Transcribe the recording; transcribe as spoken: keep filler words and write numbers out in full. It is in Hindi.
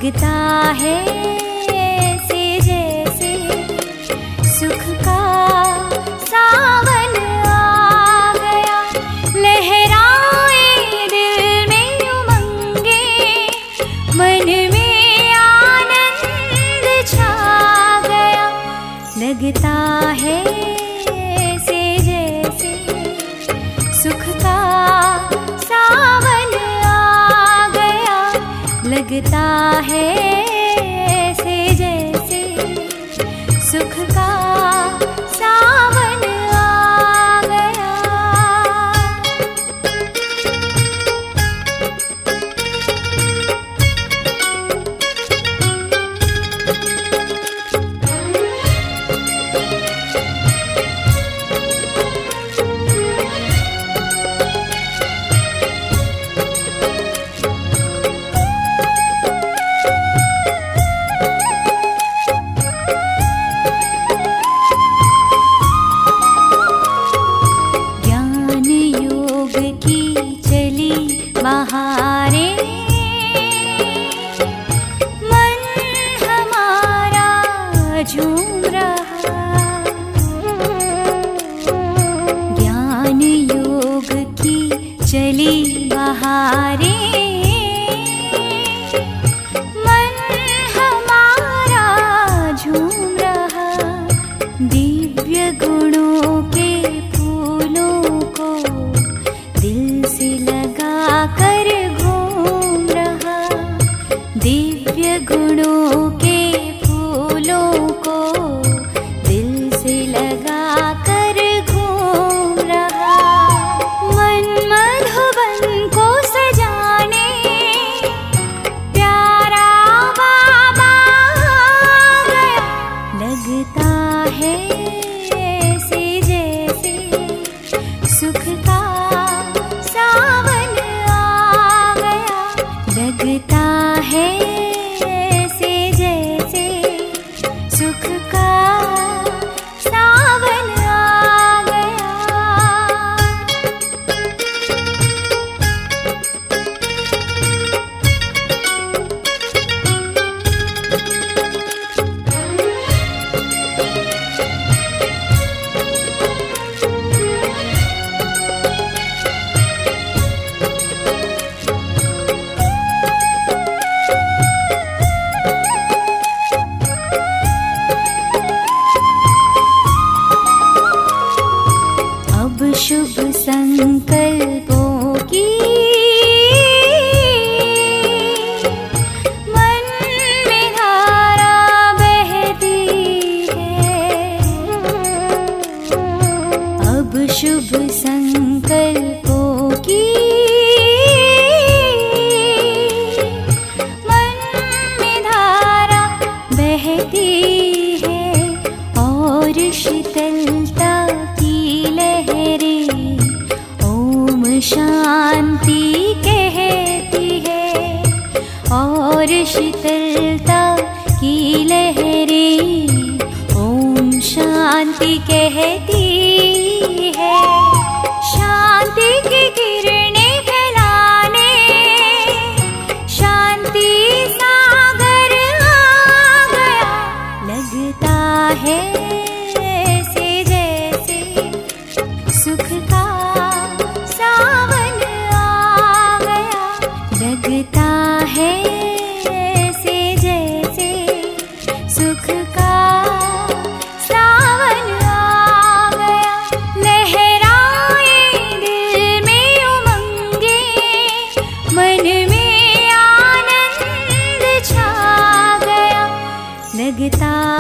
लगता है ऐसे जैसे सुख का सावन आ गया। लहराए दिल में उमंगे, मन में आनंद छा गया। लगता है ऐसे जैसे सुख का सावन आ गया। लगता है ऐसे जैसे सुख का सावन आ गया। बहारे मन हमारा झूम रहा। ज्ञान योग की चली बहारे मन हमारा झूम रहा। दिव्य गुणों के फूलों को दिल से लगा कर घूम रहा। दिव्य गुणों के फूलों को दिल से लगा कर घूम रहा। मन मधुबन को सजाने प्यारा बाबा आ गया। लगता है ऐसे जैसे सुख का सावन आ गया। लगता है ऐसे जैसे सुख का सावन आ गया। शुभ संकल्पों की मन में धारा बहती है। अब शुभ संकल्पों की मन में धारा बहती है। और शीतलता शांति कहती है। और शीतलता की लहरें ओम शांति कहती है। शांति की किरणें फैलाने शांति सागर आ गया। लगता है ऐसे जैसे सुख का सावन आ गया। लगता है ऐसे जैसे सुख का सावन आ गया। लहराए दिल में उमंगे, मन में आनंद छा गया। लगता